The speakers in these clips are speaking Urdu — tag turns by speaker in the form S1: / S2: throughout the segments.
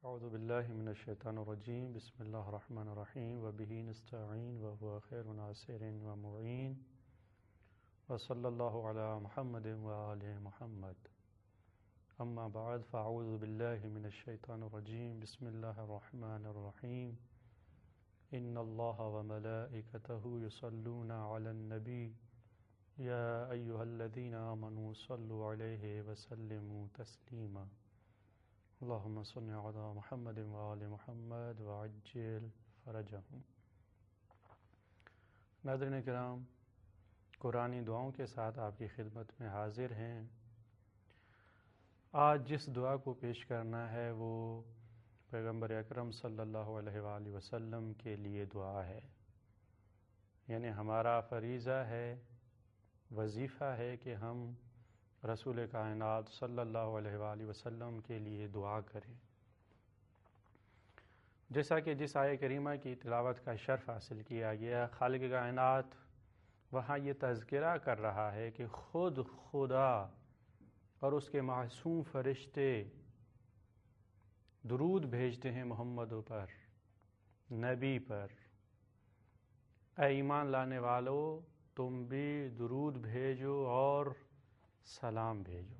S1: اعوذ باللہ من الشیطان الرجیم بسم اللہ الرحمن الرحیم وبہ نستعین وهو خیر ناصر ومعین وصلی اللہ علی محمد وآل محمد اما بعد فاعوذ باللہ من الشیطان الرجیم بسم اللہ الرحمن الرحیم ان اللہ وملائکتہ یصلون علی النبی یا ایہا الذین آمنوا صلوا علیہ وسلموا تسلیما اللہم صل علی محمد وآل محمد وعجل فرجہم۔ ناظرین کرام، قرآنی دعاؤں کے ساتھ آپ کی خدمت میں حاضر ہیں۔ آج جس دعا کو پیش کرنا ہے وہ پیغمبر اکرم صلی اللہ علیہ وآلہ وسلم کے لیے دعا ہے، یعنی ہمارا فریضہ ہے، وظیفہ ہے کہ ہم رسول کائنات صلی اللہ علیہ وآلہ وسلم کے لیے دعا کریں۔ جیسا کہ جس آیہ کریمہ کی تلاوت کا شرف حاصل کیا گیا، خالق کائنات وہاں یہ تذکرہ کر رہا ہے کہ خود خدا اور اس کے معصوم فرشتے درود بھیجتے ہیں محمد پر، نبی پر۔ اے ایمان لانے والو، تم بھی درود بھیجو اور سلام بھیجو،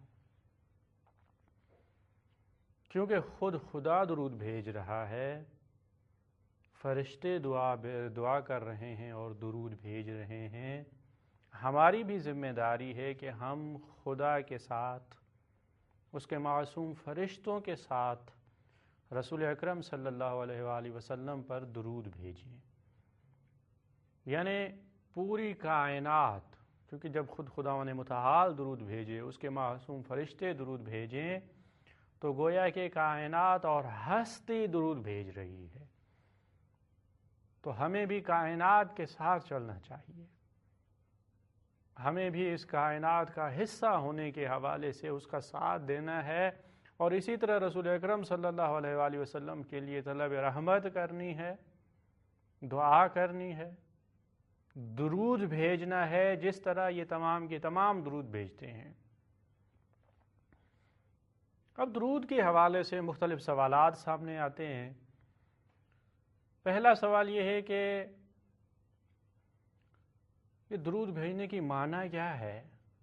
S1: کیونکہ خود خدا درود بھیج رہا ہے، فرشتے دعا کر رہے ہیں اور درود بھیج رہے ہیں۔ ہماری بھی ذمہ داری ہے کہ ہم خدا کے ساتھ، اس کے معصوم فرشتوں کے ساتھ رسول اکرم صلی اللہ علیہ وآلہ وسلم پر درود بھیجیں، یعنی پوری کائنات، کیونکہ جب خود خداوند متعال درود بھیجے، اس کے معصوم فرشتے درود بھیجیں، تو گویا کہ کائنات اور ہستی درود بھیج رہی ہے۔ تو ہمیں بھی کائنات کے ساتھ چلنا چاہیے، ہمیں بھی اس کائنات کا حصہ ہونے کے حوالے سے اس کا ساتھ دینا ہے، اور اسی طرح رسول اکرم صلی اللہ علیہ وآلہ وسلم کے لیے طلب رحمت کرنی ہے، دعا کرنی ہے، درود بھیجنا ہے، جس طرح یہ تمام کے تمام درود بھیجتے ہیں۔ اب درود کے حوالے سے مختلف سوالات سامنے آتے ہیں۔ پہلا سوال یہ ہے کہ یہ درود بھیجنے کی معنی کیا ہے؟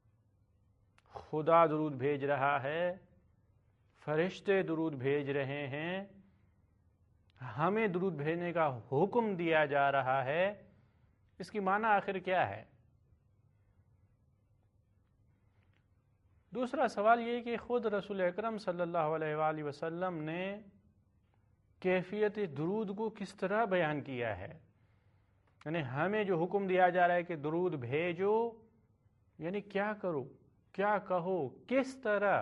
S1: خدا درود بھیج رہا ہے، فرشتے درود بھیج رہے ہیں، ہمیں درود بھیجنے کا حکم دیا جا رہا ہے، اس کی معنی آخر کیا ہے؟ دوسرا سوال یہ کہ خود رسول اکرم صلی اللہ علیہ وآلہ وسلم نے کیفیت درود کو کس طرح بیان کیا ہے؟ یعنی ہمیں جو حکم دیا جا رہا ہے کہ درود بھیجو، یعنی کیا کرو، کیا کہو، کس طرح،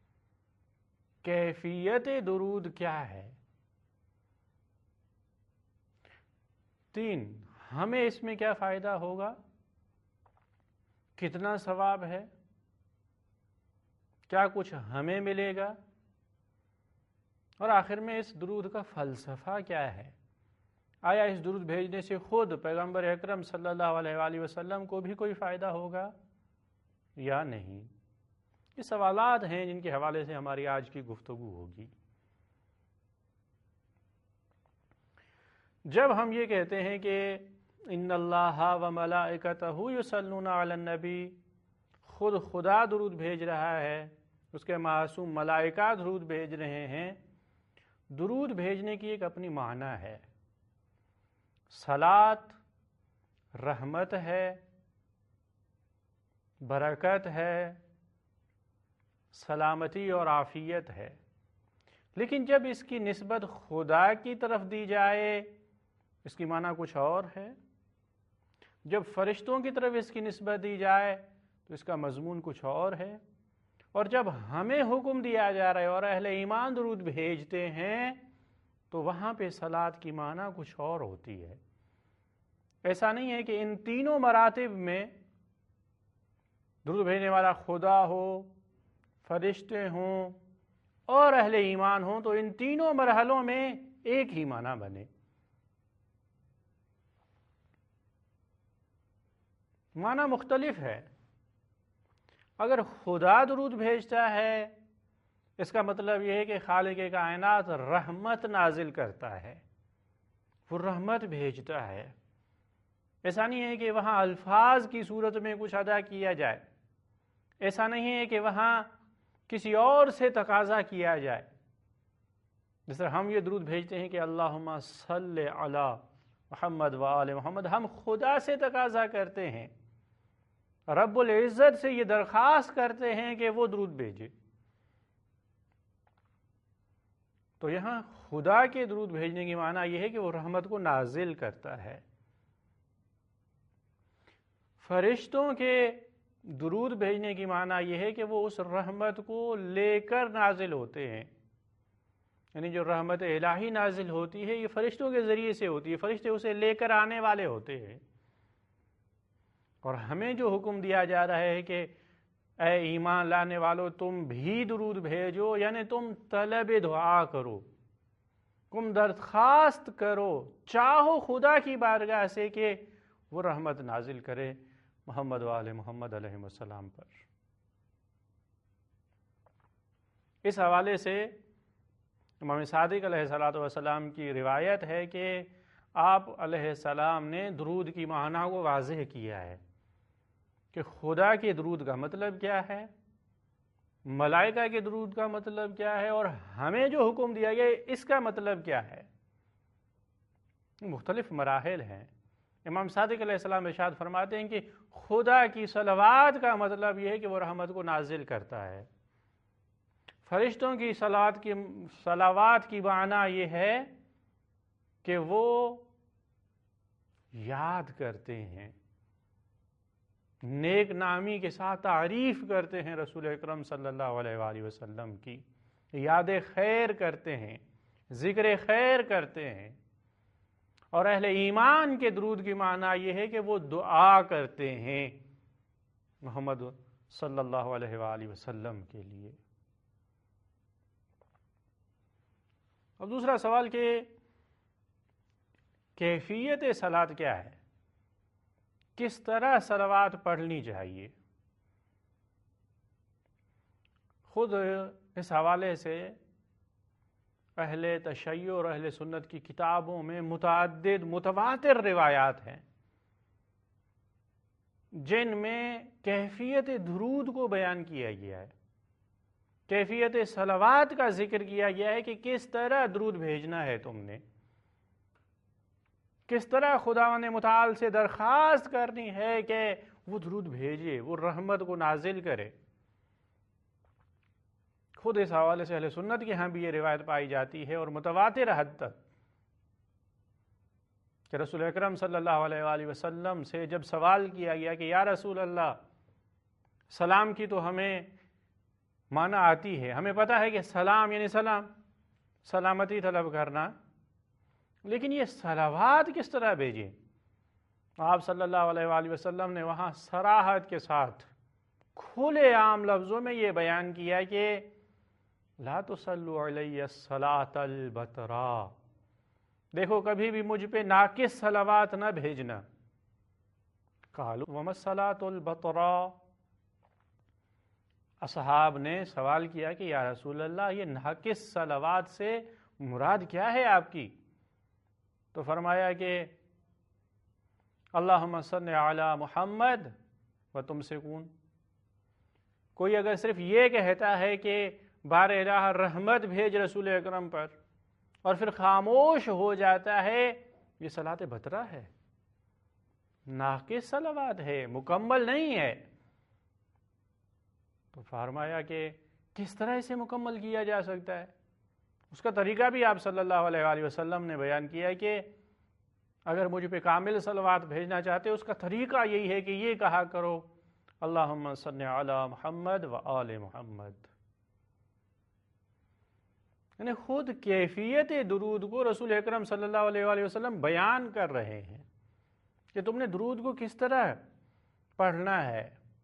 S1: کیفیت درود کیا ہے؟ 3، ہمیں اس میں کیا فائدہ ہوگا، کتنا ثواب ہے، کیا کچھ ہمیں ملے گا، اور آخر میں اس درود کا فلسفہ کیا ہے؟ آیا اس درود بھیجنے سے خود پیغمبر اکرم صلی اللہ علیہ وآلہ وسلم کو بھی کوئی فائدہ ہوگا یا نہیں؟ یہ سوالات ہیں جن کے حوالے سے ہماری آج کی گفتگو ہوگی۔ جب ہم یہ کہتے ہیں کہ ان اللہ و ملائکتہ یصلون علی النبی، خود خدا درود بھیج رہا ہے، اس کے معصوم ملائکہ درود بھیج رہے ہیں، درود بھیجنے کی ایک اپنی معنی ہے۔ صلاۃ رحمت ہے، برکت ہے، سلامتی اور عافیت ہے، لیکن جب اس کی نسبت خدا کی طرف دی جائے، اس کی معنی کچھ اور ہے۔ جب فرشتوں کی طرف اس کی نسبت دی جائے تو اس کا مضمون کچھ اور ہے، اور جب ہمیں حکم دیا جا رہا ہے اور اہل ایمان درود بھیجتے ہیں تو وہاں پہ صلاۃ کی معنی کچھ اور ہوتی ہے۔ ایسا نہیں ہے کہ ان تینوں مراتب میں درود بھیجنے والا خدا ہو، فرشتے ہوں اور اہل ایمان ہوں، تو ان تینوں مرحلوں میں ایک ہی معنی بنے۔ معنی مختلف ہے۔ اگر خدا درود بھیجتا ہے، اس کا مطلب یہ ہے کہ خالق کائنات رحمت نازل کرتا ہے، وہ رحمت بھیجتا ہے۔ ایسا نہیں ہے کہ وہاں الفاظ کی صورت میں کچھ ادا کیا جائے، ایسا نہیں ہے کہ وہاں کسی اور سے تقاضا کیا جائے۔ جس طرح ہم یہ درود بھیجتے ہیں کہ اللہم صلی علی محمد و آل محمد، ہم خدا سے تقاضا کرتے ہیں، رب العزت سے یہ درخواست کرتے ہیں کہ وہ درود بھیجے۔ تو یہاں خدا کے درود بھیجنے کی معنی یہ ہے کہ وہ رحمت کو نازل کرتا ہے۔ فرشتوں کے درود بھیجنے کی معنی یہ ہے کہ وہ اس رحمت کو لے کر نازل ہوتے ہیں، یعنی جو رحمت الہی نازل ہوتی ہے یہ فرشتوں کے ذریعے سے ہوتی ہے، فرشتے اسے لے کر آنے والے ہوتے ہیں۔ اور ہمیں جو حکم دیا جا رہا ہے کہ اے ایمان لانے والو تم بھی درود بھیجو، یعنی تم طلب دعا کرو، تم درخواست کرو، چاہو خدا کی بارگاہ سے کہ وہ رحمت نازل کرے محمد و آل محمد علیہ السلام پر۔ اس حوالے سے امام صادق علیہ السلام کی روایت ہے کہ آپ علیہ السلام نے درود کی معنی کو واضح کیا ہے کہ خدا کے درود کا مطلب کیا ہے، ملائکہ کے درود کا مطلب کیا ہے، اور ہمیں جو حکم دیا گیا اس کا مطلب کیا ہے۔ مختلف مراحل ہیں۔ امام صادق علیہ السلام ارشاد فرماتے ہیں کہ خدا کی صلوات کا مطلب یہ ہے کہ وہ رحمت کو نازل کرتا ہے۔ فرشتوں کی صلوات کی معنی یہ ہے کہ وہ یاد کرتے ہیں، نیک نامی کے ساتھ تعریف کرتے ہیں رسول اکرم صلی اللہ علیہ وآلہ وسلم کی، یاد خیر کرتے ہیں، ذکر خیر کرتے ہیں۔ اور اہل ایمان کے درود کی معنی یہ ہے کہ وہ دعا کرتے ہیں محمد صلی اللہ علیہ وآلہ وسلم کے لیے۔ اور دوسرا سوال کہ کیفیت صلاۃ کیا ہے، کس طرح صلوات پڑھنی چاہیے؟ خود اس حوالے سے اہل تشیع اور اہل سنت کی کتابوں میں متعدد متواتر روایات ہیں جن میں کیفیت درود کو بیان کیا گیا ہے، کیفیت صلوات کا ذکر کیا گیا ہے کہ کس طرح درود بھیجنا ہے، تم نے کس طرح خداوند متعال سے درخواست کرنی ہے کہ وہ درود بھیجے، وہ رحمت کو نازل کرے۔ خود اس حوالے سے اہل سنت کے ہاں بھی یہ روایت پائی جاتی ہے اور متواتر حد تک کہ رسول اکرم صلی اللہ علیہ وآلہ وسلم سے جب سوال کیا گیا کہ یا رسول اللہ، سلام کی تو ہمیں معنی آتی ہے، ہمیں پتہ ہے کہ سلام یعنی سلام، سلامتی طلب کرنا، لیکن یہ صلوات کس طرح بھیجیں؟ آپ صلی اللہ علیہ وآلہ وسلم نے وہاں صراحت کے ساتھ کھلے عام لفظوں میں یہ بیان کیا کہ لا تصلوا علی الصلاۃ البترا، دیکھو کبھی بھی مجھ پہ ناقص صلوات نہ بھیجنا۔ قالوا وما الصلاۃ البترا، اصحاب نے سوال کیا کہ یا رسول اللہ یہ ناقص صلوات سے مراد کیا ہے آپ کی؟ تو فرمایا کہ اللہم صلی علی محمد و تمسکون۔ کوئی اگر صرف یہ کہتا ہے کہ بار الہ رحمت بھیج رسول اکرم پر اور پھر خاموش ہو جاتا ہے، یہ صلاۃ بترا ہے، ناقص صلوات ہے، مکمل نہیں ہے۔ تو فرمایا کہ کس طرح اسے مکمل کیا جا سکتا ہے؟ اس کا طریقہ بھی آپ صلی اللہ علیہ وآلہ وسلم نے بیان کیا کہ اگر مجھ پہ کامل صلوات بھیجنا چاہتے اس کا طریقہ یہی ہے کہ یہ کہا کرو اللہم صلی علی محمد و آل محمد۔ یعنی خود کیفیت درود کو رسول اکرم صلی اللہ علیہ وآلہ وسلم بیان کر رہے ہیں کہ تم نے درود کو کس طرح پڑھنا ہے،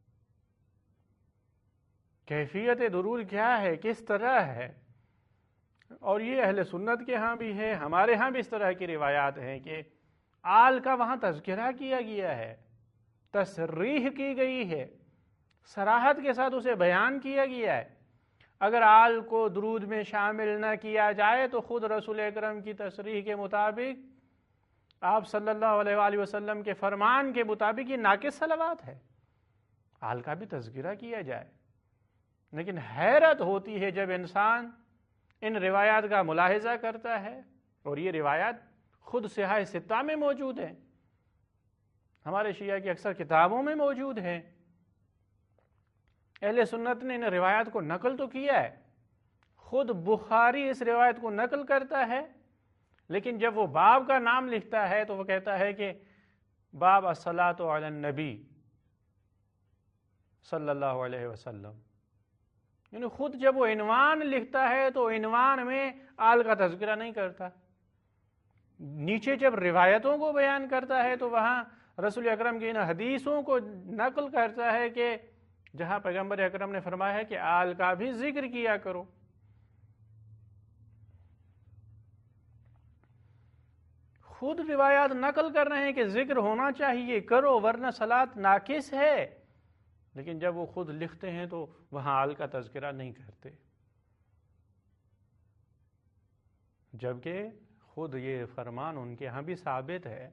S1: کیفیت درود کیا ہے، کس طرح ہے۔ اور یہ اہل سنت کے ہاں بھی ہے، ہمارے ہاں بھی اس طرح کی روایات ہیں کہ آل کا وہاں تذکرہ کیا گیا ہے، تصریح کی گئی ہے، صراحت کے ساتھ اسے بیان کیا گیا ہے۔ اگر آل کو درود میں شامل نہ کیا جائے تو خود رسول اکرم کی تصریح کے مطابق، آپ صلی اللہ علیہ وآلہ وسلم کے فرمان کے مطابق یہ ناقص صلوات ہے۔ آل کا بھی تذکرہ کیا جائے، لیکن حیرت ہوتی ہے جب انسان ان روایات کا ملاحظہ کرتا ہے، اور یہ روایات خود صحاح ستہ میں موجود ہیں، ہمارے شیعہ کی اکثر کتابوں میں موجود ہیں۔ اہل سنت نے ان روایات کو نقل تو کیا ہے، خود بخاری اس روایت کو نقل کرتا ہے، لیکن جب وہ باب کا نام لکھتا ہے تو وہ کہتا ہے کہ باب الصلاۃ علی النبی صلی اللہ علیہ وسلم، یعنی خود جب وہ عنوان لکھتا ہے تو عنوان میں آل کا تذکرہ نہیں کرتا، نیچے جب روایتوں کو بیان کرتا ہے تو وہاں رسول اکرم کی ان حدیثوں کو نقل کرتا ہے کہ جہاں پیغمبر اکرم نے فرمایا ہے کہ آل کا بھی ذکر کیا کرو۔ خود روایات نقل کر رہے ہیں کہ ذکر ہونا چاہیے، کرو ورنہ صلاۃ ناقص ہے، لیکن جب وہ خود لکھتے ہیں تو وہاں آل کا تذکرہ نہیں کرتے، جبکہ خود یہ فرمان ان کے ہاں بھی ثابت ہے،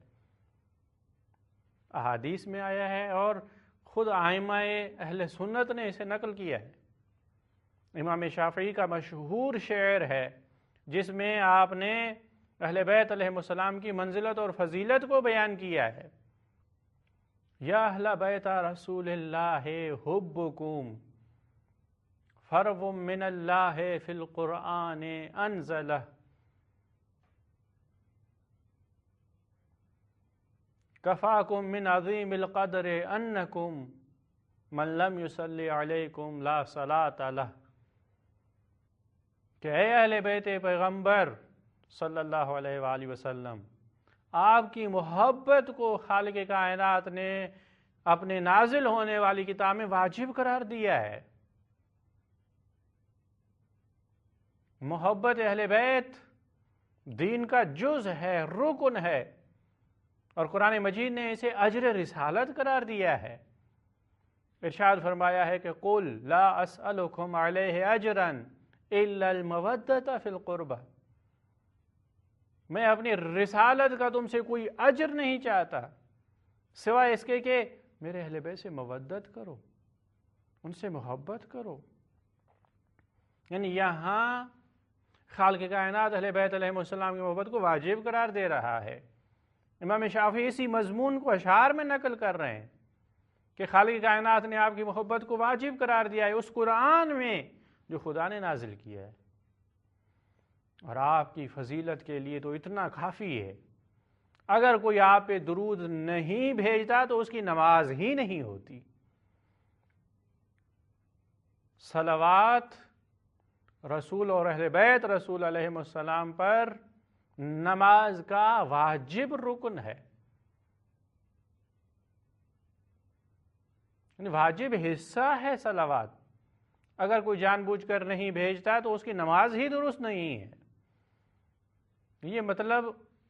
S1: احادیث میں آیا ہے، اور خود ائمہ اہل سنت نے اسے نقل کیا ہے۔ امام شافعی کا مشہور شعر ہے جس میں آپ نے اہل بیت علیہم السلام کی منزلت اور فضیلت کو بیان کیا ہے۔ یا اہل بیت رسول اللہ حبکم فرو من اللہ فی القرآن انزلہ، کفاکم من عظیم القدر انکم من لم یصلی علیکم لا صلاۃ لہ، کہ اے اہل بیت پیغمبر صلی اللہ علیہ وآلہ وسلم، آپ کی محبت کو خالق کائنات نے اپنے نازل ہونے والی کتاب میں واجب قرار دیا ہے۔ محبت اہل بیت دین کا جز ہے، رکن ہے، اور قرآن مجید نے اسے اجر رسالت قرار دیا ہے۔ ارشاد فرمایا ہے کہ قل لا اسألکم علیہ اجرا الا المودۃ فی القربہ، میں اپنی رسالت کا تم سے کوئی اجر نہیں چاہتا سوائے اس کے کہ میرے اہل بیت سے مودت کرو، ان سے محبت کرو۔ یعنی یہاں خالق کائنات اہل بیت علیہ السلام کی محبت کو واجب قرار دے رہا ہے۔ امام شافعی اسی مضمون کو اشعار میں نقل کر رہے ہیں کہ خالق کائنات نے آپ کی محبت کو واجب قرار دیا ہے اس قرآن میں جو خدا نے نازل کیا ہے، اور آپ کی فضیلت کے لیے تو اتنا کافی ہے، اگر کوئی آپ پہ درود نہیں بھیجتا تو اس کی نماز ہی نہیں ہوتی۔ صلوات رسول اور اہل بیت رسول علیہ السلام پر نماز کا واجب رکن ہے، یعنی واجب حصہ ہے صلوات۔ اگر کوئی جان بوجھ کر نہیں بھیجتا تو اس کی نماز ہی درست نہیں ہے۔ یہ مطلب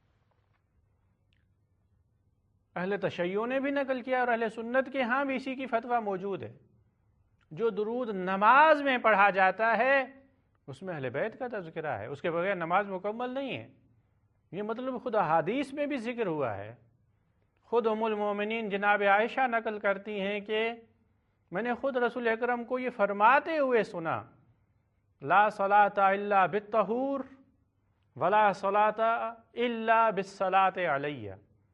S1: اہل تشیع نے بھی نقل کیا، اور اہل سنت کے ہاں بھی اسی کی فتویٰ موجود ہے۔ جو درود نماز میں پڑھا جاتا ہے اس میں اہل بیت کا تذکرہ ہے، اس کے بغیر نماز مکمل نہیں ہے۔ یہ مطلب خود احادیث میں بھی ذکر ہوا ہے۔ خود ام المومنین جناب عائشہ نقل کرتی ہیں کہ میں نے خود رسول اکرم کو یہ فرماتے ہوئے سنا، لا صلاۃ الا بالطہور ولا صلاۃ الا بالصلاۃ علیہ،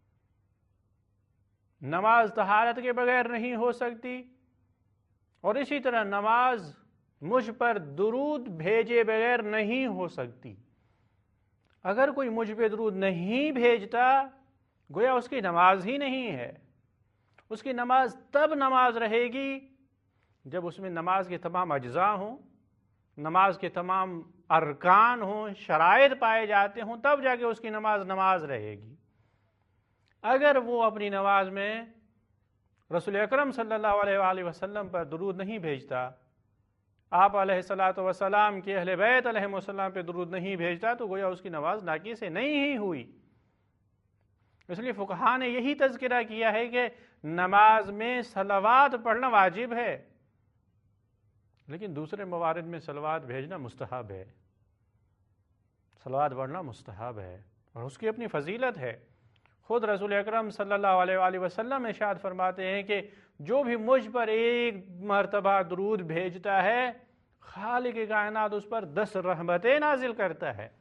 S1: نماز طہارت کے بغیر نہیں ہو سکتی، اور اسی طرح نماز مجھ پر درود بھیجے بغیر نہیں ہو سکتی۔ اگر کوئی مجھ پہ درود نہیں بھیجتا گویا اس کی نماز ہی نہیں ہے۔ اس کی نماز تب نماز رہے گی جب اس میں نماز کے تمام اجزاء ہوں، نماز کے تمام ارکان ہوں، شرائط پائے جاتے ہوں، تب جا کے اس کی نماز نماز رہے گی۔ اگر وہ اپنی نماز میں رسول اکرم صلی اللہ علیہ وآلہ وسلم پر درود نہیں بھیجتا، آپ علیہ الصلاۃ والسلام کے اہل بیت علیہم السلام پہ درود نہیں بھیجتا، تو گویا اس کی نماز ناقص نہیں ہی ہوئی۔ اس لیے فقہاء نے یہی تذکرہ کیا ہے کہ نماز میں صلوات پڑھنا واجب ہے، لیکن دوسرے موارد میں صلوات بھیجنا مستحب ہے، صلوات پڑھنا مستحب ہے اور اس کی اپنی فضیلت ہے۔ خود رسول اکرم صلی اللہ علیہ وآلہ وسلم ارشاد فرماتے ہیں کہ جو بھی مجھ پر ایک مرتبہ درود بھیجتا ہے خالق کائنات اس پر 10 رحمتیں نازل کرتا ہے۔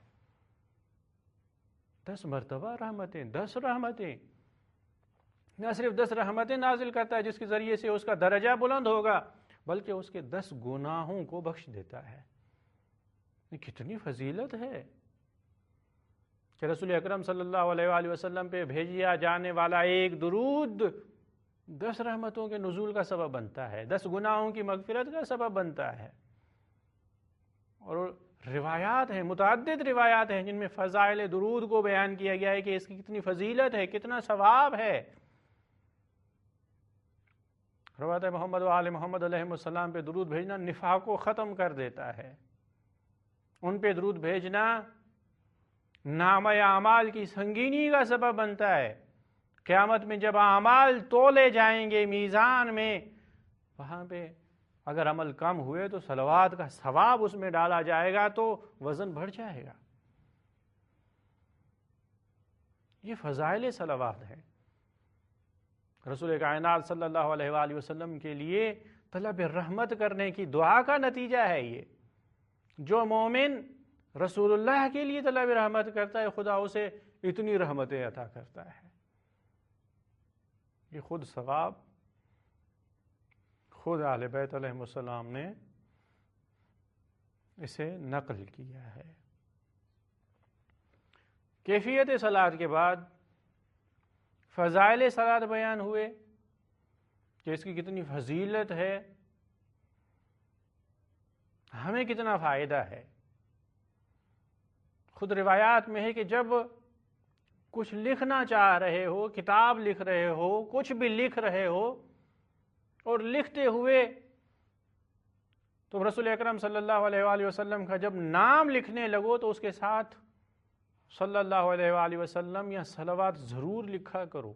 S1: 10 مرتبہ رحمتیں، 10 رحمتیں، نہ صرف 10 رحمتیں نازل کرتا ہے جس کے ذریعے سے اس کا درجہ بلند ہوگا، بلکہ اس کے 10 گناہوں کو بخش دیتا ہے۔ یہ کتنی فضیلت ہے کہ رسول اکرم صلی اللہ علیہ وآلہ وسلم پہ بھیجیا جانے والا ایک درود 10 رحمتوں کے نزول کا سبب بنتا ہے، 10 گناہوں کی مغفرت کا سبب بنتا ہے۔ اور روایات ہیں، متعدد روایات ہیں جن میں فضائل درود کو بیان کیا گیا ہے کہ اس کی کتنی فضیلت ہے، کتنا ثواب ہے۔ روایت محمد و آل محمد علیہ السلام پہ درود بھیجنا نفاق کو ختم کر دیتا ہے، ان پہ درود بھیجنا نامہ اعمال کی سنگینی کا سبب بنتا ہے۔ قیامت میں جب اعمال تولے جائیں گے میزان میں، وہاں پہ اگر عمل کم ہوئے تو صلوات کا ثواب اس میں ڈالا جائے گا تو وزن بڑھ جائے گا۔ یہ فضائل صلوات ہیں، رسول کائنات صلی اللہ علیہ وآلہ وسلم کے لیے طلب رحمت کرنے کی دعا کا نتیجہ ہے یہ۔ جو مومن رسول اللہ کے لیے طلب رحمت کرتا ہے خدا اسے اتنی رحمتیں عطا کرتا ہے۔ یہ خود ثواب خود اہل بیت علیہ السلام نے اسے نقل کیا ہے۔ کیفیت صلاۃ کے بعد فضائل صلاۃ بیان ہوئے کہ اس کی کتنی فضیلت ہے، ہمیں کتنا فائدہ ہے۔ خود روایات میں ہے کہ جب کچھ لکھنا چاہ رہے ہو، کتاب لکھ رہے ہو، کچھ بھی لکھ رہے ہو اور لکھتے ہوئے تو رسول اکرم صلی اللہ علیہ وآلہ وسلم کا جب نام لکھنے لگو تو اس کے ساتھ صلی اللہ علیہ وآلہ وسلم یا صلوات ضرور لکھا کرو۔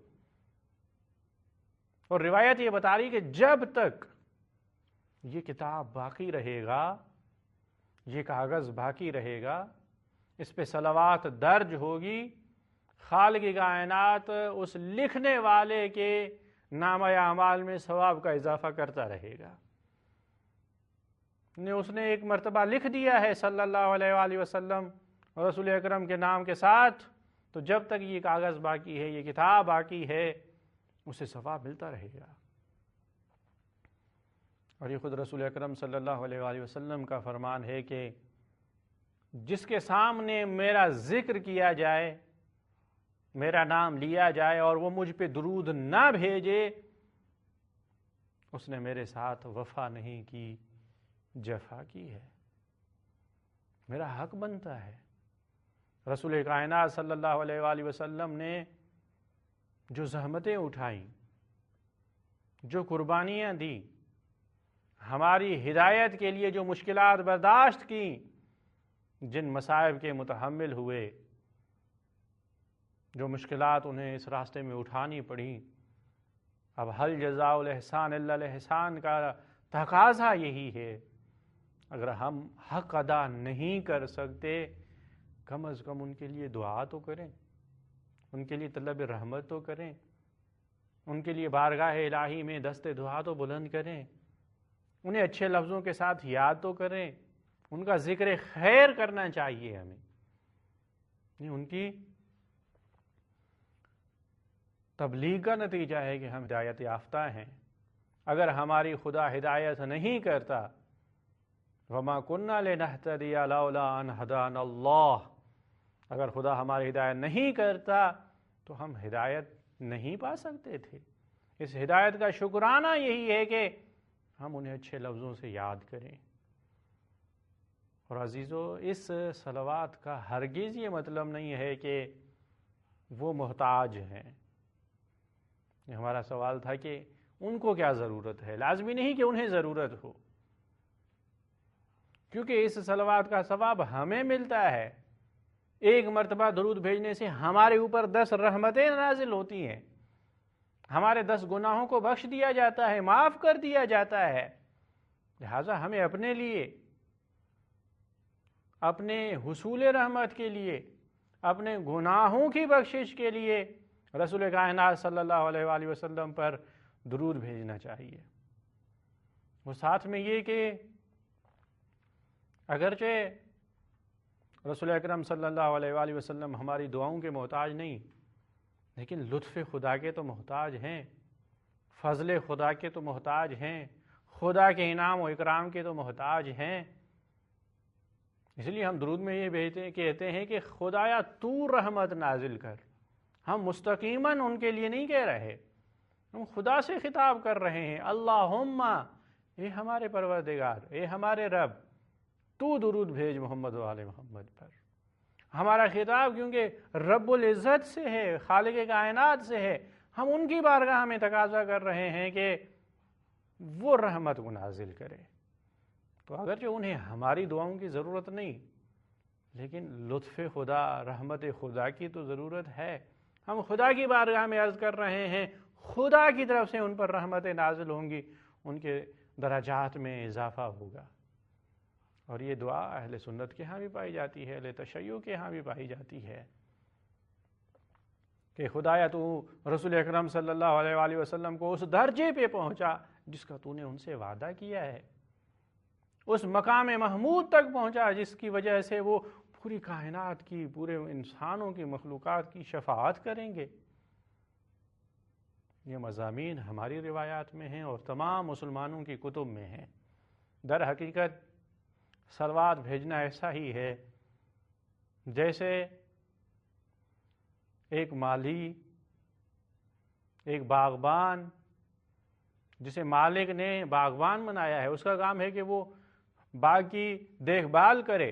S1: اور روایت یہ بتا رہی کہ جب تک یہ کتاب باقی رہے گا، یہ کاغذ باقی رہے گا، اس پہ صلوات درج ہوگی، خالق کائنات اس لکھنے والے کے نامہ اعمال میں ثواب کا اضافہ کرتا رہے گا۔ اس نے ایک مرتبہ لکھ دیا ہے صلی اللہ علیہ وآلہ وسلم اور رسول اکرم کے نام کے ساتھ، تو جب تک یہ کاغذ باقی ہے، یہ کتاب باقی ہے، اسے ثواب ملتا رہے گا۔ اور یہ خود رسول اکرم صلی اللہ علیہ وآلہ وسلم کا فرمان ہے کہ جس کے سامنے میرا ذکر کیا جائے، میرا نام لیا جائے اور وہ مجھ پہ درود نہ بھیجے، اس نے میرے ساتھ وفا نہیں کی، جفا کی ہے۔ میرا حق بنتا ہے۔ رسول کائنات صلی اللہ علیہ وآلہ وسلم نے جو زحمتیں اٹھائیں، جو قربانیاں دیں، ہماری ہدایت کے لیے جو مشکلات برداشت کیں، جن مصائب کے متحمل ہوئے، جو مشکلات انہیں اس راستے میں اٹھانی پڑیں، اب حل جزاء الاحسان الا الاحسان کا تقاضا یہی ہے۔ اگر ہم حق ادا نہیں کر سکتے، کم از کم ان کے لیے دعا تو کریں، ان کے لیے طلب رحمت تو کریں، ان کے لیے بارگاہ الہی میں دست دعا تو بلند کریں، انہیں اچھے لفظوں کے ساتھ یاد تو کریں، ان کا ذکر خیر کرنا چاہیے ہمیں۔ ان کی تبلیغ کا نتیجہ ہے کہ ہم ہدایت یافتہ ہیں۔ اگر ہماری خدا ہدایت نہیں کرتا، وَمَا كُنَّا لِنَهْتَدِيَ لَوْلَا أَنْ هَدَانَا اللَّهُ، اگر خدا ہماری ہدایت نہیں کرتا تو ہم ہدایت نہیں پا سکتے تھے۔ اس ہدایت کا شکرانہ یہی ہے کہ ہم انہیں اچھے لفظوں سے یاد کریں۔ اور عزیزو، اس صلوات کا ہرگز یہ مطلب نہیں ہے کہ وہ محتاج ہیں۔ یہ ہمارا سوال تھا کہ ان کو کیا ضرورت ہے؟ لازمی نہیں کہ انہیں ضرورت ہو، کیونکہ اس صلوات کا ثواب ہمیں ملتا ہے۔ ایک مرتبہ درود بھیجنے سے ہمارے اوپر 10 رحمتیں نازل ہوتی ہیں، ہمارے 10 گناہوں کو بخش دیا جاتا ہے، معاف کر دیا جاتا ہے۔ لہٰذا ہمیں اپنے لیے، اپنے حصول رحمت کے لیے، اپنے گناہوں کی بخشش کے لیے رسول کائنات صلی اللہ علیہ وآلہ وسلم پر درود بھیجنا چاہیے۔ وہ ساتھ میں یہ کہ اگرچہ رسول اکرم صلی اللہ علیہ وآلہ وسلم ہماری دعاؤں کے محتاج نہیں، لیکن لطف خدا کے تو محتاج ہیں، فضل خدا کے تو محتاج ہیں، خدا کے انعام و اکرام کے تو محتاج ہیں۔ اس لیے ہم درود میں یہ کہتے ہیں کہ خدایا تو رحمت نازل کر۔ ہم مستقیماً ان کے لیے نہیں کہہ رہے، ہم خدا سے خطاب کر رہے ہیں، اللہم، اے ہمارے پروردگار، اے ہمارے رب، تو درود بھیج محمد و آل محمد پر۔ ہمارا خطاب کیونکہ رب العزت سے ہے، خالق کائنات سے ہے، ہم ان کی بارگاہ میں تقاضا کر رہے ہیں کہ وہ رحمت کو نازل کرے۔ تو اگرچہ انہیں ہماری دعاؤں کی ضرورت نہیں، لیکن لطف خدا، رحمت خدا کی تو ضرورت ہے۔ ہم خدا کی بارگاہ میں عرض کر رہے ہیں، خدا کی طرف سے ان پر رحمتیں نازل ہوں گی، ان کے درجات میں اضافہ ہوگا۔ اور یہ دعا اہل سنت کے ہاں بھی پائی جاتی ہے، اہل تشیع کے ہاں بھی پائی جاتی ہے کہ خدایا تو رسول اکرم صلی اللہ علیہ وآلہ وسلم کو اس درجے پہ پہنچا جس کا تو نے ان سے وعدہ کیا ہے، اس مقام محمود تک پہنچا جس کی وجہ سے وہ پوری کائنات کی، پورے انسانوں کی، مخلوقات کی شفاعت کریں گے۔ یہ مضامین ہماری روایات میں ہیں اور تمام مسلمانوں کی کتب میں ہیں۔ در حقیقت صلوات بھیجنا ایسا ہی ہے جیسے ایک مالی، ایک باغبان جسے مالک نے باغبان بنایا ہے، اس کا کام ہے کہ وہ باغ کی دیکھ بھال کرے،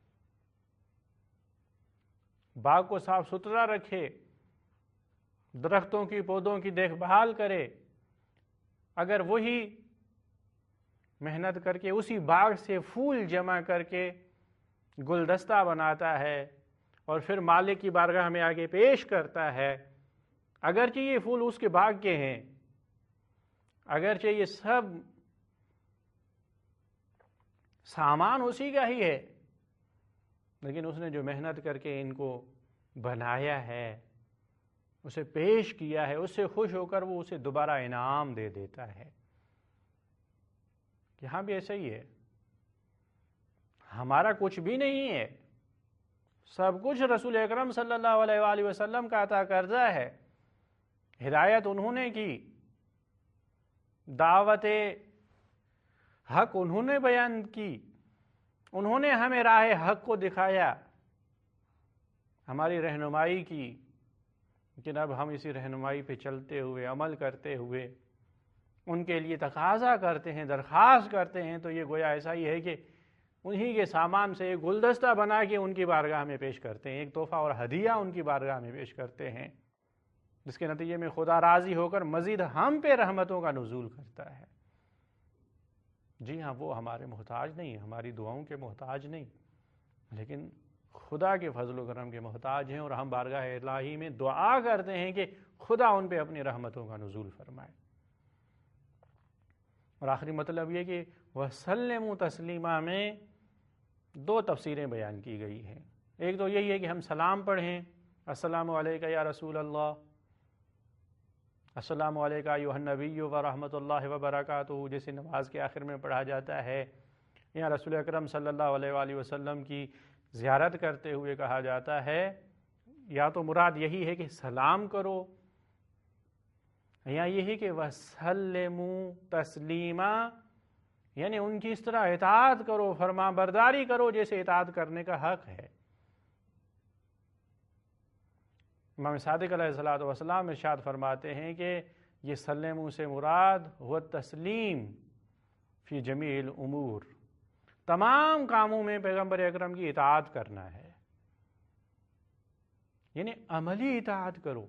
S1: باغ کو صاف ستھرا رکھے، درختوں کی، پودوں کی دیکھ بھال کرے۔ اگر وہی محنت کر کے اسی باغ سے پھول جمع کر کے گلدستہ بناتا ہے اور پھر مالک کی بارگاہ میں آگے پیش کرتا ہے، اگرچہ یہ پھول اس کے باغ کے ہیں، اگرچہ یہ سب سامان اسی کا ہی ہے، لیکن اس نے جو محنت کر کے ان کو بنایا ہے، اسے پیش کیا ہے، اس سے خوش ہو کر وہ اسے دوبارہ انعام دے دیتا ہے۔ یہاں بھی ایسا ہی ہے، ہمارا کچھ بھی نہیں ہے، سب کچھ رسول اکرم صلی اللہ علیہ وآلہ وسلم کا عطا قرضہ ہے۔ ہدایت انہوں نے کی، دعوت حق انہوں نے بیان کی، انہوں نے ہمیں راہ حق کو دکھایا، ہماری رہنمائی کی، لیکن اب ہم اسی رہنمائی پہ چلتے ہوئے، عمل کرتے ہوئے ان کے لیے تقاضا کرتے ہیں، درخواست کرتے ہیں، تو یہ گویا ایسا ہی ہے کہ انہی کے سامان سے ایک گلدستہ بنا کے ان کی بارگاہ میں پیش کرتے ہیں، ایک تحفہ اور ہدیہ ان کی بارگاہ میں پیش کرتے ہیں، جس کے نتیجے میں خدا راضی ہو کر مزید ہم پہ رحمتوں کا نزول کرتا ہے۔ جی ہاں، وہ ہمارے محتاج نہیں، ہماری دعاؤں کے محتاج نہیں، لیکن خدا کے فضل و کرم کے محتاج ہیں، اور ہم بارگاہ الہی میں دعا کرتے ہیں کہ خدا ان پہ اپنی رحمتوں کا نزول فرمائے۔ اور آخری مطلب یہ کہ وَسَلِّمُوا تَسْلِيمًا میں دو تفسیریں بیان کی گئی ہیں۔ ایک تو یہی ہے کہ ہم سلام پڑھیں، السلام علیکہ یا رسول اللہ، السلام علیکہ ایھا النبی ورحمۃ اللہ وبرکاتہ، جیسے نماز کے آخر میں پڑھا جاتا ہے، یا رسول اکرم صلی اللہ علیہ وآلہ وسلم کی زیارت کرتے ہوئے کہا جاتا ہے۔ یا تو مراد یہی ہے کہ سلام کرو، یا یہ ہے کہ وَسَلِّمُوا تَسْلِيمًا، یعنی ان کی اس طرح اطاعت کرو، فرما برداری کرو جیسے اطاعت کرنے کا حق ہے۔ امام صادق علیہ السلام ارشاد فرماتے ہیں کہ یہ سلموا سے مراد هو التسلیم فی جمیع الامور، تمام کاموں میں پیغمبر اکرم کی اطاعت کرنا ہے، یعنی عملی اطاعت کرو۔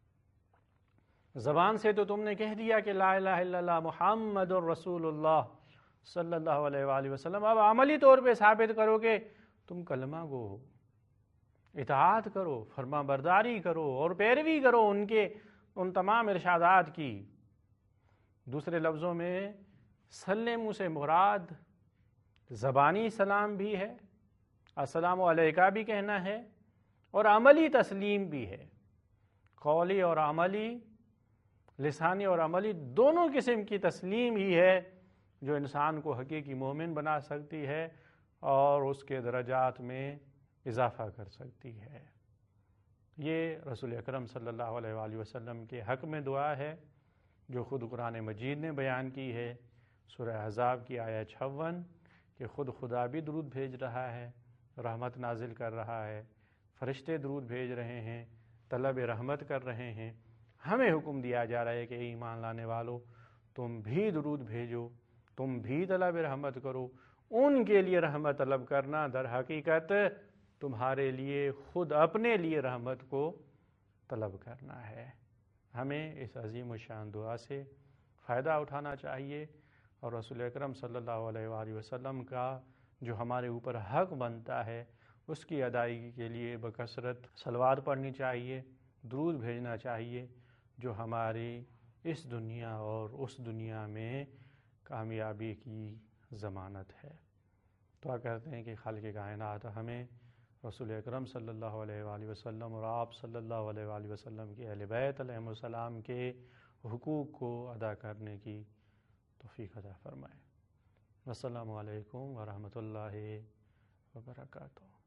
S1: زبان سے تو تم نے کہہ دیا کہ لا الہ الا اللہ محمد الرسول اللہ صلی اللہ علیہ وآلہ وسلم، اب عملی طور پہ ثابت کرو کہ تم کلمہ گو ہو، اطاعت کرو، فرما برداری کرو اور پیروی کرو ان تمام ارشادات کی۔ دوسرے لفظوں میں سلم سے مراد زبانی سلام بھی ہے، السلام علیکہ بھی کہنا ہے، اور عملی تسلیم بھی ہے۔ قولی اور عملی، لسانی اور عملی دونوں قسم کی تسلیم ہی ہے جو انسان کو حقیقی مومن بنا سکتی ہے اور اس کے درجات میں اضافہ کر سکتی ہے۔ یہ رسول اکرم صلی اللہ علیہ وآلہ وسلم کے حق میں دعا ہے جو خود قرآن مجید نے بیان کی ہے، سورہ احزاب کی آیت 56، کہ خود خدا بھی درود بھیج رہا ہے، رحمت نازل کر رہا ہے، فرشتے درود بھیج رہے ہیں، طلب رحمت کر رہے ہیں۔ ہمیں حکم دیا جا رہا ہے کہ ایمان لانے والو، تم بھی درود بھیجو، تم بھی طلب رحمت کرو۔ ان کے لیے رحمت طلب کرنا در حقیقت تمہارے لیے خود اپنے لیے رحمت کو طلب کرنا ہے۔ ہمیں اس عظیم الشان دعا سے فائدہ اٹھانا چاہیے اور رسول اکرم صلی اللہ علیہ وآلہ وسلم کا جو ہمارے اوپر حق بنتا ہے اس کی ادائیگی کے لیے بکثرت صلوات پڑھنی چاہیے، درود بھیجنا چاہیے، جو ہماری اس دنیا اور اس دنیا میں کامیابی کی ضمانت ہے۔ دعا کرتے ہیں کہ خالق کائنات ہمیں رسول اکرم صلی اللہ علیہ وآلہ وسلم اور آپ صلی اللہ علیہ وآلہ وسلم کے اہل بیت علیہم السلام کے حقوق کو ادا کرنے کی توفیق عطا فرمائے۔ السلام علیکم ورحمۃ اللہ وبرکاتہ۔